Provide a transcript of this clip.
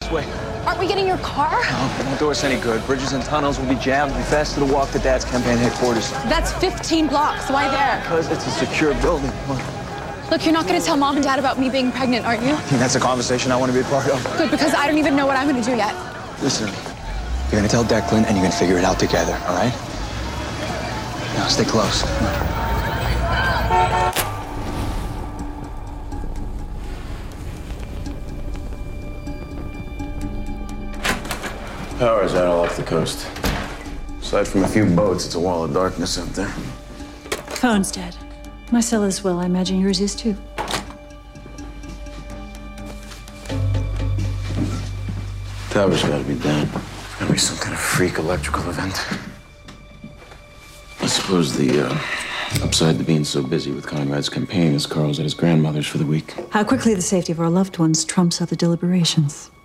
this way. Aren't we getting your car? No, it won't do us any good. Bridges and tunnels will be jammed. It'll be faster to walk to Dad's campaign headquarters. That's 15 blocks. Why there? Because it's a secure building. Look, you're not going to tell Mom and Dad about me being pregnant, are you? I think that's a conversation I want to be a part of. Good, because I don't even know what I'm going to do yet. Listen, you're going to tell Declan and you're going to figure it out together, all right? Now, stay close. Power's out all off the coast. Aside from a few boats, it's a wall of darkness out there. Phone's dead. My cell as well. I imagine yours is too. Tower's gotta be down. Gotta be some kind of freak electrical event. I suppose the upside to being so busy with Conrad's campaign is Carl's at his grandmother's for the week. How quickly the safety of our loved ones trumps other deliberations.